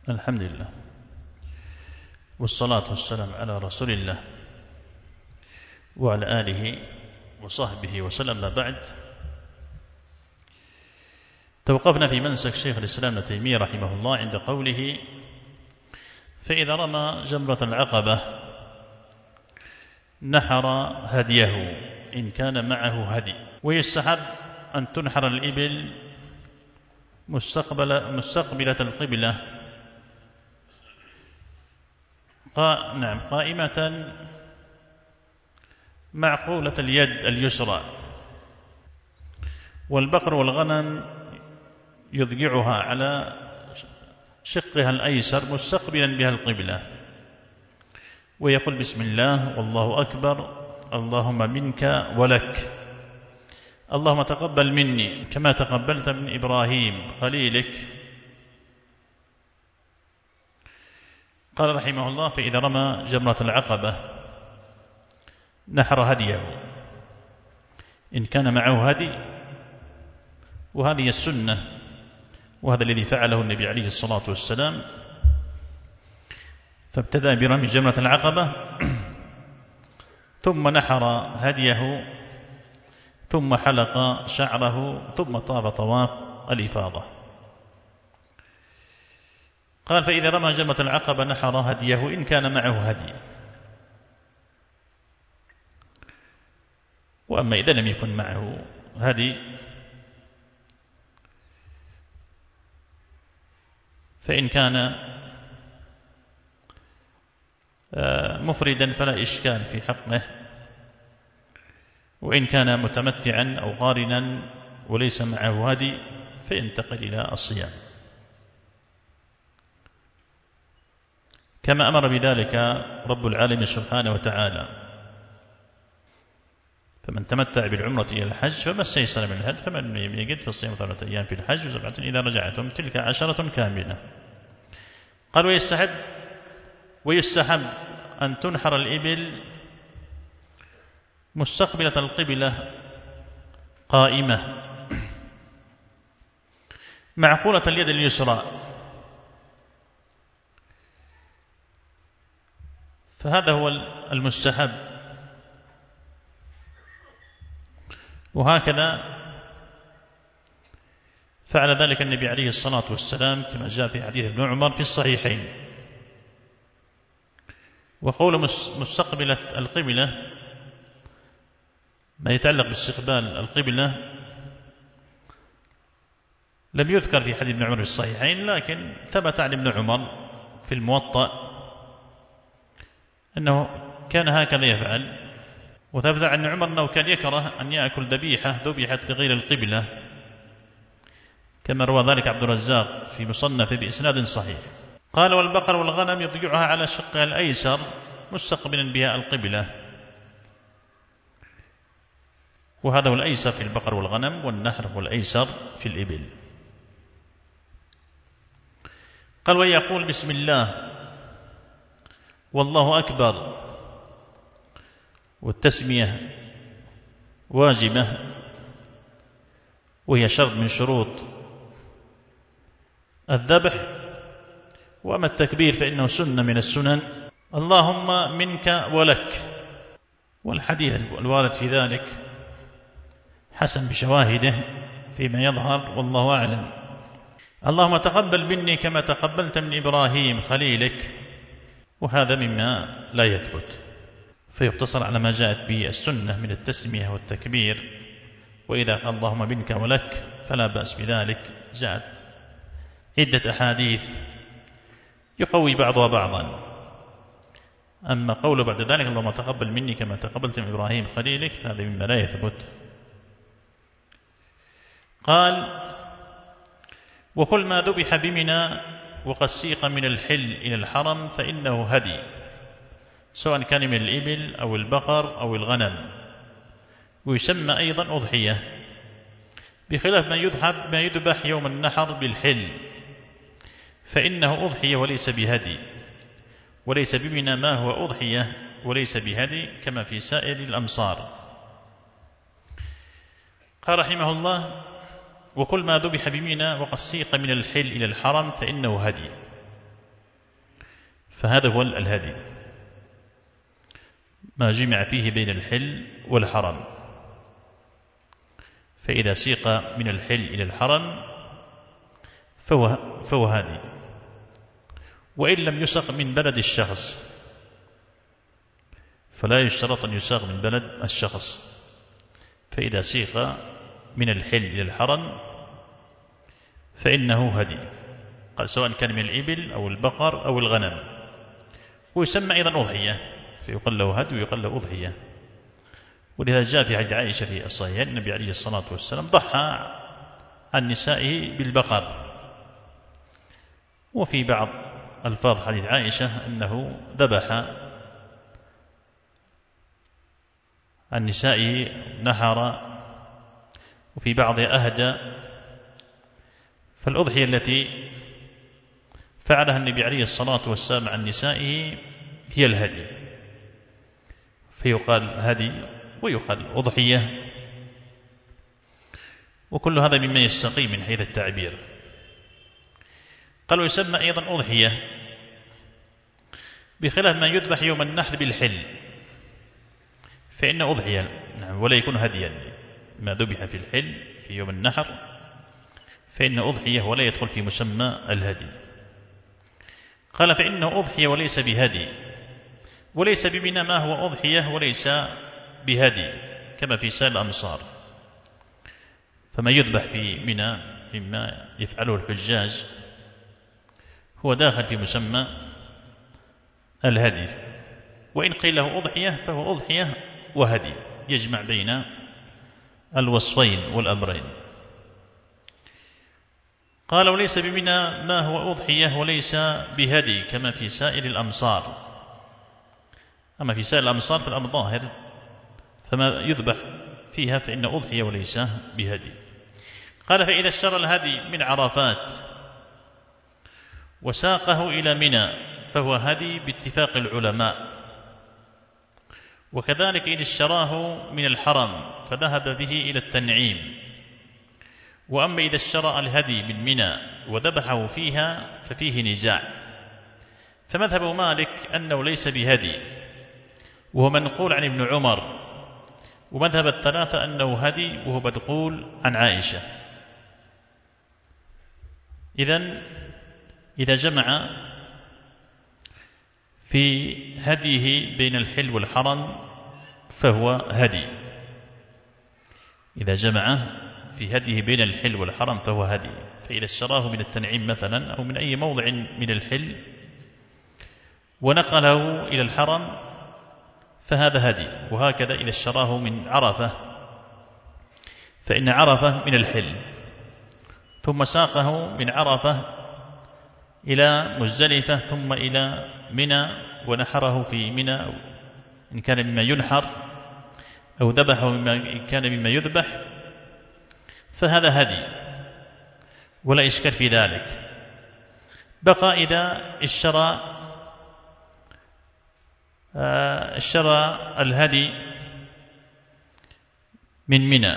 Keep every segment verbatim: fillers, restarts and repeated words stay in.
الحمد لله والصلاة والسلام على رسول الله وعلى آله وصحبه وسلم. ما بعد، توقفنا في منسك شيخ الإسلام ابن تيمية رحمه الله عند قوله: فإذا رمى جمرة العقبة نحر هديه إن كان معه هدي. ويستحب أن تنحر الإبل مستقبل مستقبلة القبلة قا... نعم قائمة معقولة اليد اليسرى. والبقر والغنم يضجعها على شقها الأيسر مستقبلا بها القبلة، ويقول: بسم الله والله أكبر، اللهم منك ولك، اللهم تقبل مني كما تقبلت من إبراهيم خليلك. قال رحمه الله: فإذا رمى جمرة العقبة نحر هديه إن كان معه هدي. وهذه السنة، وهذا الذي فعله النبي عليه الصلاة والسلام، فابتدأ برمي جمرة العقبة ثم نحر هديه ثم حلق شعره ثم طاف طواف الإفاضة. قال: فإذا رمى جمرة العقبة نحر هديه إن كان معه هدي. وأما إذا لم يكن معه هدي فإن كان مفردا فلا إشكال في حقه، وإن كان متمتعا أو قارنا وليس معه هدي فينتقل إلى الصيام، كما أمر بذلك رب العالمين سبحانه وتعالى: فمن تمتع بالعمرة إلى الحج فما استيسر من الهدي فمن لم يجد فصيام ثلاثة أيام في الحج وسبعة إذا رجعتم تلك عشرة كاملة. قال: ويستحب ويستحب أن تنحر الإبل مستقبلة القبلة قائمة معقولة اليد اليسرى. فهذا هو المستحب، وهكذا فعل ذلك النبي عليه الصلاة والسلام كما جاء في حديث ابن عمر في الصحيحين. وقول مستقبلة القبلة ما يتعلق باستقبال القبلة لم يذكر في حديث ابن عمر في الصحيحين، لكن ثبت عن ابن عمر في الموطأ أنه كان هكذا يفعل. وثبت عن عمر أنه كان يكره أن يأكل ذبيحة ذبحت لغير القبلة، كما روى ذلك عبد الرزاق في مصنفه بإسناد صحيح. قال: والبقر والغنم يضجعها على شقها الأيسر مستقبلا بها القبلة. وهذا هو الأيسر في البقر والغنم، والنحر هو الأيسر في الإبل. قال: ويقول: بسم الله والله أكبر. والتسمية واجبة، وهي شرط من شروط الذبح. وأما التكبير فإنه سنة من السنن. اللهم منك ولك، والحديث الوارد في ذلك حسن بشواهده فيما يظهر والله أعلم. اللهم تقبل مني كما تقبلت من إبراهيم خليلك، وهذا مما لا يثبت، فيقتصر على ما جاءت به السنة من التسمية والتكبير. وإذا قال اللهم منك ولك فلا بأس بذلك، جاءت عدة أحاديث يقوي بعضها بعضا. أما قوله بعد ذلك اللهم تقبل مني كما تقبلت من إبراهيم خليلك فهذا مما لا يثبت. قال: وكل ما ذبح بمنى وقد سيق من الحل إلى الحرم فإنه هدي، سواء كان من الإبل أو البقر أو الغنم، ويسمى أيضا أضحية، بخلاف ما يذبح ما يذبح يوم النحر بالحل فإنه أضحية وليس بهدي، وليس بمنى ما هو أضحية وليس بهدي كما في سائر الأمصار. قال رحمه الله: وكل ما ذبح بمنى وقد سيق من الحل إلى الحرم فإنه هدي. فهذا هو الهدي، ما جمع فيه بين الحل والحرم. فإذا سيق من الحل إلى الحرم فهو, فهو هدي، وإن لم يسق من بلد الشخص فلا يشترط أن يساق من بلد الشخص. فإذا سيق من الحل إلى الحرم فإنه هدي، قال سواء كان من الإبل أو البقر أو الغنم. ويسمى أيضا أضحية، فيقال له هدي ويقال له أضحية. ولذا جاء في حديث عائشة في الصحيحين النبي عليه الصلاة والسلام ضحى عن نسائه بالبقر. وفي بعض ألفاظ حديث عائشة أنه ذبح عن نسائه نحر، وفي بعضها أهدى. فالأضحية التي فعلها النبي عليه الصلاة والسلام عن نسائه هي الهدي، فيقال هدي ويقال أضحية، وكل هذا مما يستقيم من حيث التعبير. قالوا يسمى أيضا أضحية بخلاف ما يذبح يوم النحر بالحل، فإن أضحية نعم ولا يكون هديا. ما ذبح في الحل في يوم النحر فإن أضحية ولا يدخل في مسمى الهدي. قال فإنه أضحية وليس بهدي، وليس بمنى ما هو أضحية وليس بهدي كما في سائر الأمصار. فما يذبح في منى مما يفعله الحجاج هو داخل في مسمى الهدي، وإن قيل له أضحية فهو أضحية وهدي، يجمع بين الوصفين والأمرين. قال وليس بمنى ما هو أضحية وليس بهدي كما في سائر الأمصار. أما في سائر الأمصار فالأمر ظاهر، فما يذبح فيها فإن أضحية وليس بهدي. قال فإذا اشترى الهدي من عرفات وساقه إلى منى فهو هدي باتفاق العلماء. وكذلك إذا اشتراه من الحرم فذهب به إلى التنعيم. وأما إذا اشترى الهدي من منى وذبحه فيها ففيه نزاع. فمذهب مالك أنه ليس بهدي وهو منقول عن ابن عمر، ومذهب الثلاثة أنه هدي وهو منقول عن عائشة. إذن إذا جمع في هديه بين الحل والحرم فهو هدي. إذا جمع في هديه بين الحل والحرم فهو هدي. فإذا اشتراه من التنعيم مثلا أو من أي موضع من الحل ونقله إلى الحرم فهذا هدي. وهكذا إذا اشتراه من عرفة فإن عرفة من الحل، ثم ساقه من عرفة إلى مزدلفة ثم إلى منى ونحره في منى إن كان مما ينحر، أو ذبحه إن كان مما يذبح، فهذا هدي ولا إشكال في ذلك. بقى إذا اشترى اشترى الهدي من منى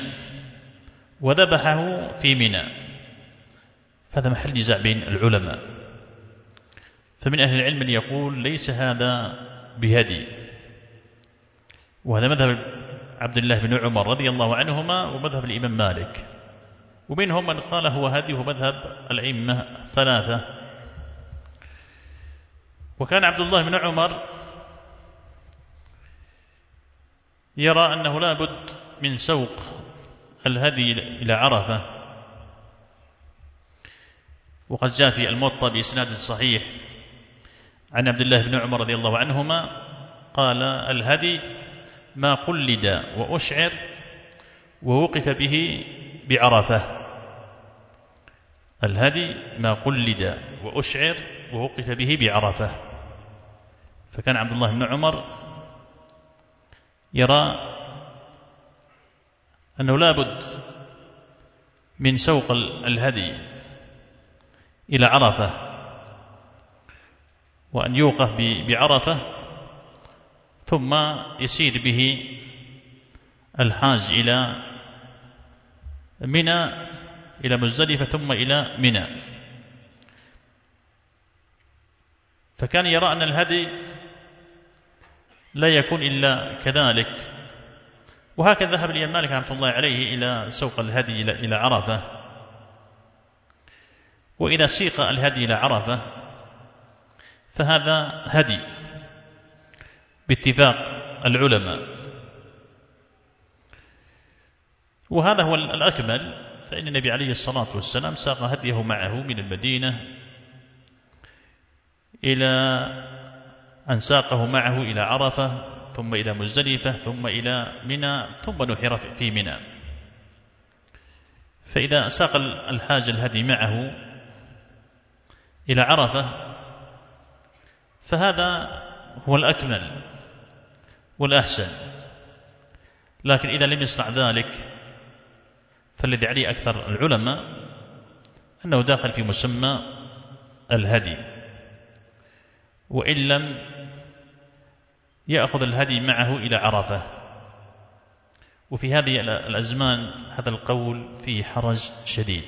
وذبحه في منى، فهذا محل نزاع بين العلماء. فمن أهل العلم من يقول ليس هذا بهدي، وهذا مذهب عبد الله بن عمر رضي الله عنهما ومذهب الإمام مالك، ومنهم من قال هو هدي وهو مذهب الأئمة الثلاثة. وكان عبد الله بن عمر يرى أنه لا بد من سوق الهدي إلى عرفة، وقد جاء في الموطأ بإسناد صحيح عن عبد الله بن عمر رضي الله عنهما قال الهدي ما قلد وأشعر ووقف به بعرفة. الهدي ما قلد وأشعر ووقف به بعرفة. فكان عبد الله بن عمر يرى أنه لا بد من سوق الهدي إلى عرفة، وأن يوقف بعرفة ثم يسير به الحاج إلى منى إلى مزدلفة ثم إلى منى. فكان يرى أن الهدي لا يكون إلا كذلك. وهكذا ذهب الإمام مالك رحمة الله عليه إلى سوق الهدي إلى عرفة. وإذا سيق الهدي إلى عرفة فهذا هدي باتفاق العلماء، وهذا هو الأكمل. فإن النبي عليه الصلاة والسلام ساق هديه معه من المدينة إلى أن ساقه معه إلى عرفة، ثم إلى مزدلفة، ثم إلى منى، ثم نحر في منى. فإذا ساق الحاج الهدي معه إلى عرفة فهذا هو الأكمل والأحسن. لكن إذا لم يصنع ذلك فالذي عليه أكثر العلماء أنه داخل في مسمى الهدي، وإن لم يأخذ الهدي معه إلى عرفة. وفي هذه الأزمان هذا القول فيه حرج شديد،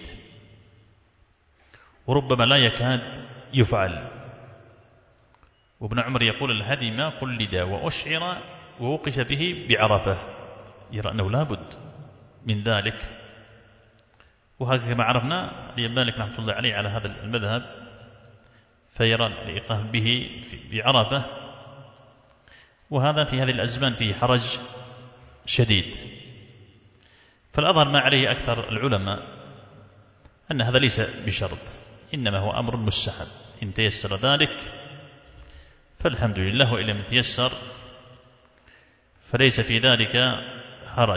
وربما لا يكاد يفعل. وابن عمر يقول الهدي ما قلد وأشعر ووقف به بعرفة، يرى أنه لا بد من ذلك. وهكذا كما عرفنا الإمام مالك رحمة الله عليه على هذا المذهب، فيرى الإيقاف به بعرفة، وهذا في هذه الأزمان فيه حرج شديد. فالأظهر ما عليه أكثر العلماء أن هذا ليس بشرط، إنما هو أمر مستحب. إن تيسر ذلك فالحمد لله، وإن لم يتيسر فليس في ذلك حرج.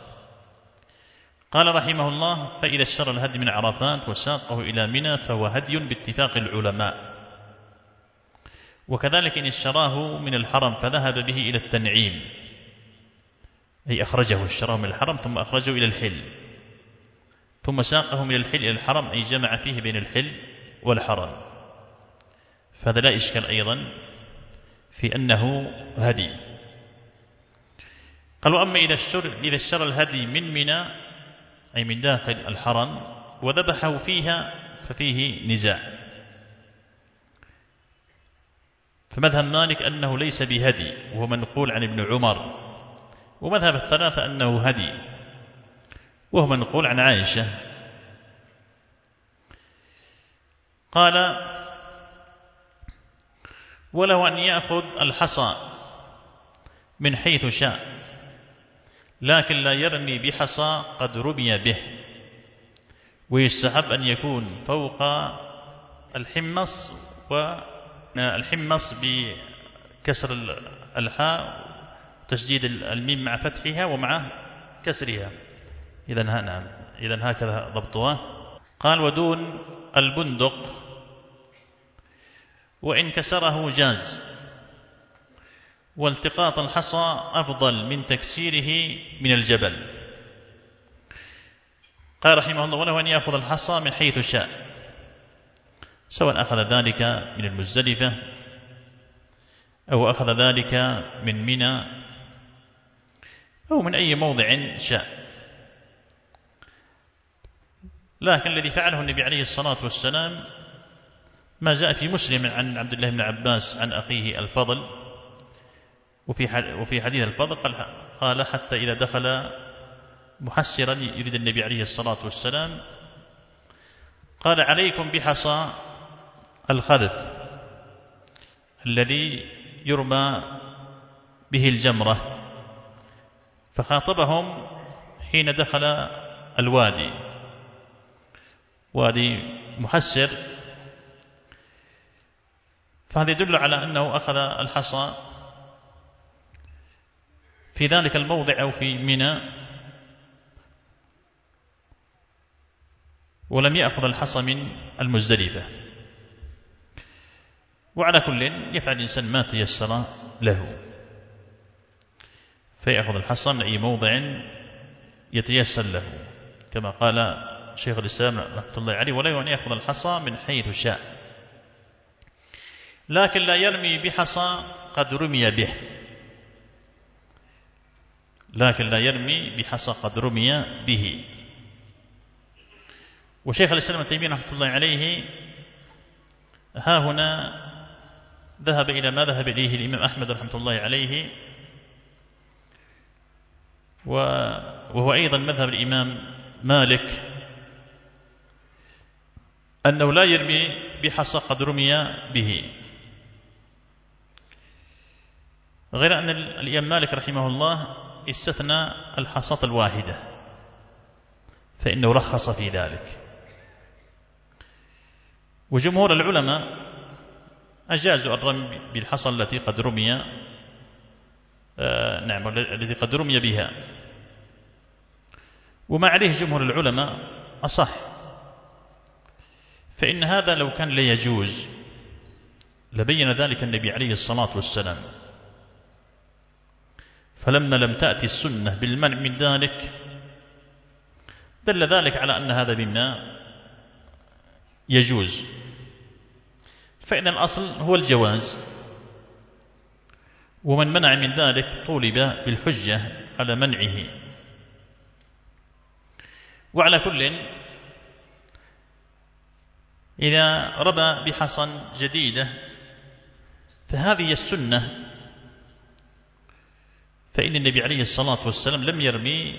قال رحمه الله: فإذا اشترى الهدي من عرفات وساقه إلى منى فهو هدي باتفاق العلماء. وكذلك إن اشتراه من الحرم فذهب به إلى التنعيم، أي أخرجه، اشتراه من الحرم ثم أخرجه إلى الحل، ثم ساقه من الحل إلى الحرم، أي جمع فيه بين الحل والحرم، فهذا لا إشكال أيضا في أنه هدي. قال: وأما إذا اشترى, إذا اشترى الهدي من منى، أي من داخل الحرم، وذبحه فيها ففيه نزاع. فمذهب مالك أنه ليس بهدي، وهو منقول عن ابن عمر. ومذهب الثلاثة أنه هدي، وهو منقول عن عائشة. قال: وله أن يأخذ الحصى من حيث شاء، لكن لا يرمي بحصى قد رمي به. ويستحب أن يكون فوق الحمص، والحمص بكسر الحاء تشديد الميم مع فتحها ومع كسرها. إذن ها نعم إذن هكذا ضبطها. قال: ودون البندق وإن كسره جاز، والتقاط الحصى أفضل من تكسيره من الجبل. قال رحمه الله: وله أن يأخذ الحصى من حيث شاء، سواء أخذ ذلك من المزدلفة أو أخذ ذلك من منى أو من أي موضع شاء. لكن الذي فعله النبي عليه الصلاة والسلام ما جاء في مسلم عن عبد الله بن عباس عن أخيه الفضل، وفي حديث الفضل قال: حتى إذا دخل محسرا يريد النبي عليه الصلاة والسلام قال: عليكم بحصى الخذف الذي يرمى به الجمرة. فخاطبهم حين دخل الوادي، وادي محسر، فهذا يدل على أنه أخذ الحصى في ذلك الموضع أو في منى، ولم يأخذ الحصى من المزدلفة. وعلى كل يفعل الإنسان ما تيسر له، فيأخذ الحصى من أي موضع يتيسر له، كما قال شيخ الإسلام رحمة الله عليه: ولا أن يأخذ الحصى من حيث شاء، لكن لا يرمي بحصى قد رمي به، لكن لا يرمي بحصى قد رمي به. وشيخ الإسلام ابن تيمية رحمة الله عليه ها هنا ذهب إلى ما ذهب إليه الإمام أحمد رحمة الله عليه، وهو أيضا مذهب الإمام مالك، أنه لا يرمي بحصى قد رمي به، غير أن الإمام مالك رحمه الله استثنى الحصاة الواحدة فإنه رخص في ذلك. وجمهور العلماء أجازوا الرمي بالحصى التي قد رمي آه نعم التي قد رمي بها، وما عليه جمهور العلماء أصح، فإن هذا لو كان لا يجوز لبين ذلك النبي عليه الصلاة والسلام، فلما لم تأتي السنة بالمنع من ذلك دل ذلك على أن هذا مما يجوز، فإن الأصل هو الجواز، ومن منع من ذلك طولب بالحجة على منعه. وعلى كل، إذا رمى بحصى جديدة فهذه السنة، فإن النبي عليه الصلاة والسلام لم يرمي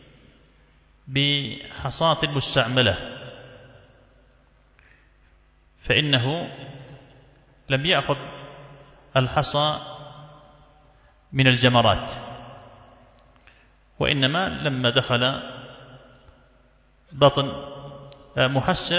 بحصاة مستعملة، فإنه لم يأخذ الحصى من الجمرات، وإنما لما دخل بطن محسر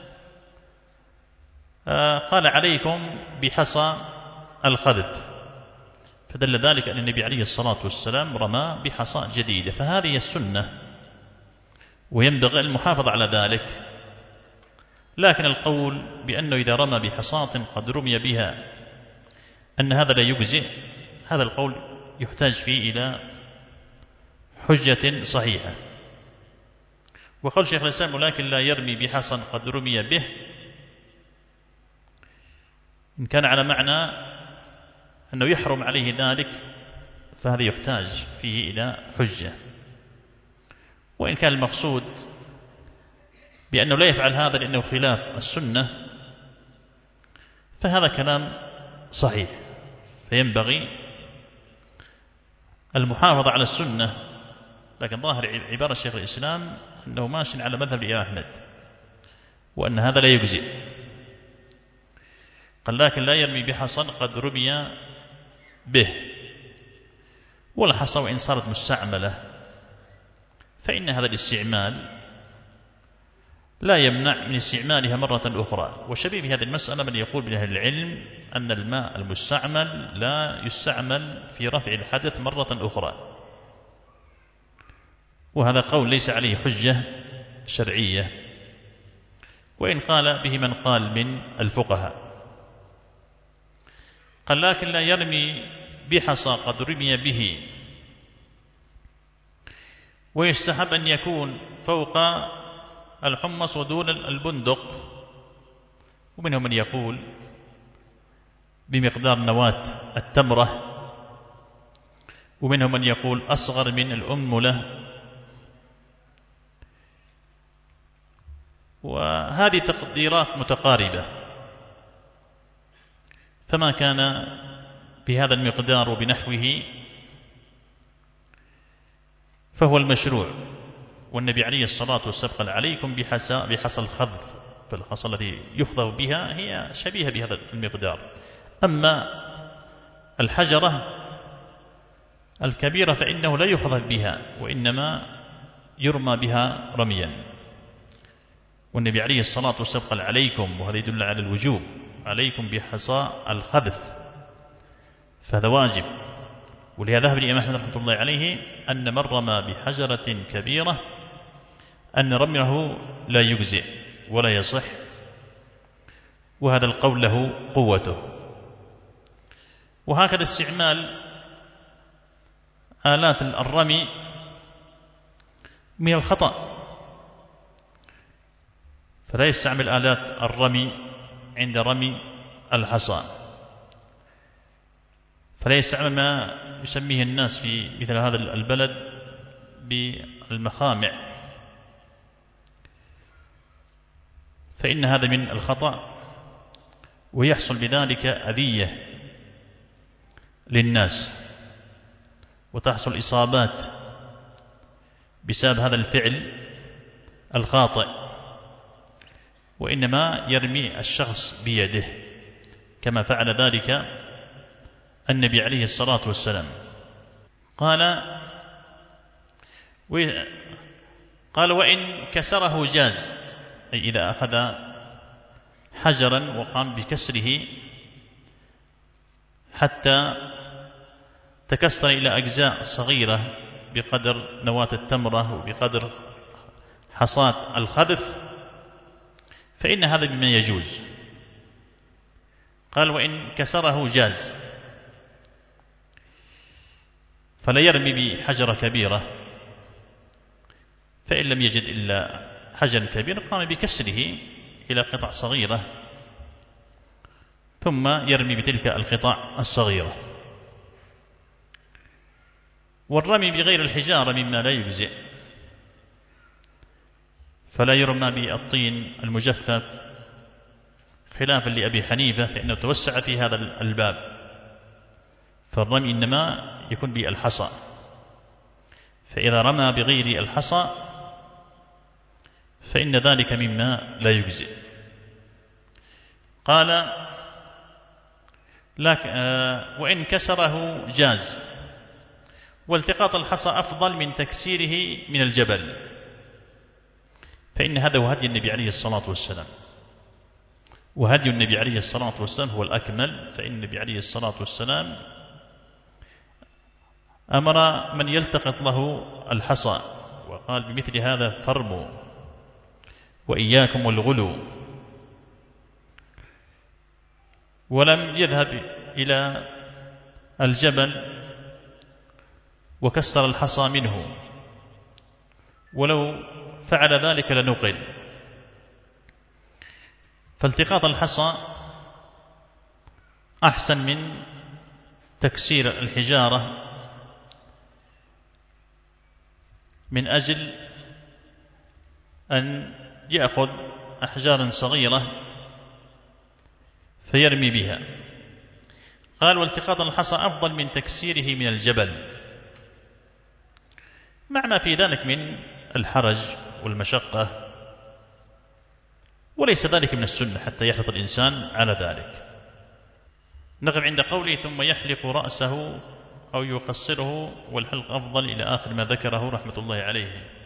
قال عليكم بحصى الخذف، فدل ذلك أن النبي عليه الصلاة والسلام رمى بحصى جديدة، فهذه السنة وينبغي المحافظة على ذلك. لكن القول بأنه إذا رمى بحصاة قد رمي بها أن هذا لا يجزئ، هذا القول يحتاج فيه إلى حجة صحيحة. وقول شيخ الإسلام ولكن لا يرمي بحصى قد رمي به، إن كان على معنى أنه يحرم عليه ذلك فهذا يحتاج فيه إلى حجة، وإن كان المقصود بأنه لا يفعل هذا لأنه خلاف السنة فهذا كلام صحيح، فينبغي المحافظة على السنة. لكن ظاهر عبارة شيخ الإسلام أنه ماشي على مذهب الإمام أحمد، وأن هذا لا يجزئ. قال لكن لا يرمي بحصى قد رمي به، والحصى وإن صارت مستعملة فإن هذا الاستعمال لا يمنع من استعمالها مرة أخرى. وشبيه بهذه المسألة من يقول من أهل العلم أن الماء المستعمل لا يستعمل في رفع الحدث مرة أخرى، وهذا قول ليس عليه حجة شرعية، وإن قال به من قال من الفقهاء. قال لكن لا يرمي بحصى قد رمي به، ويستحب أن يكون فوق الحمص ودون البندق، ومنهم من يقول بمقدار نواة التمرة، ومنهم من يقول أصغر من الأنملة، وهذه تقديرات متقاربة، فما كان بهذا المقدار وبنحوه فهو المشروع. والنبي عليه الصلاة والسلام قال عليكم بحصى بحصى الخذف، فالحصى التي يخذف بها هي شبيهة بهذا المقدار. أما الحجرة الكبيرة فإنه لا يخذف بها، وإنما يرمى بها رميا. والنبي عليه الصلاة والسلام قال عليكم، وهذا يدل على الوجوب، عليكم بحصى الخذف، فهذا واجب. ولهذا ذهب الإمام أحمد رحمة الله عليه أن من رمى بحجرة كبيرة أن رميه لا يجزئ ولا يصح، وهذا القول له قوته. وهكذا استعمال آلات الرمي من الخطأ، فلا يستعمل آلات الرمي عند رمي الحصى، فلا يستعمل ما يسميه الناس في مثل هذا البلد بالمخامع، فإن هذا من الخطأ. ويحصل بذلك أذية للناس وتحصل إصابات بسبب هذا الفعل الخاطئ، وإنما يرمي الشخص بيده كما فعل ذلك النبي عليه الصلاة والسلام. قال قال وإن كسره جاز، أي إذا أخذ حجرا وقام بكسره حتى تكسر إلى أجزاء صغيرة بقدر نواة التمرة وبقدر حصاة الخذف، فإن هذا مما يجوز. قال وإن كسره جاز، فلا يرمي بحجرة كبيرة، فإن لم يجد إلا حجر كبير قام بكسره إلى قطع صغيرة ثم يرمي بتلك القطع الصغيرة. والرمي بغير الحجارة مما لا يجزئ، فلا يرمى بالطين المجفف خلافا لأبي حنيفة فإنه توسع في هذا الباب، فالرمي إنما يكون بالحصى، فإذا رمى بغير الحصى فإن ذلك مما لا يجزئ. قال لك آه وإن كسره جاز، والتقاط الحصى أفضل من تكسيره من الجبل، فإن هذا هو هدي النبي عليه الصلاة والسلام، وهدي النبي عليه الصلاة والسلام هو الأكمل، فإن النبي عليه الصلاة والسلام أمر من يلتقط له الحصى وقال بمثل هذا فارموا وإياكم والغلو، ولم يذهب إلى الجبل وكسر الحصى منه، ولو فعل ذلك لنقل. فالتقاط الحصى أحسن من تكسير الحجارة، من أجل أن يأخذ أحجارا صغيرة فيرمي بها. قال والتقاط الحصى أفضل من تكسيره من الجبل، مع ما في ذلك من الحرج والمشقة، وليس ذلك من السنة حتى يحرص الإنسان على ذلك. نقف عند قوله ثم يحلق رأسه أو يقصره، والحلق أفضل إلى آخر ما ذكره رحمة الله عليه.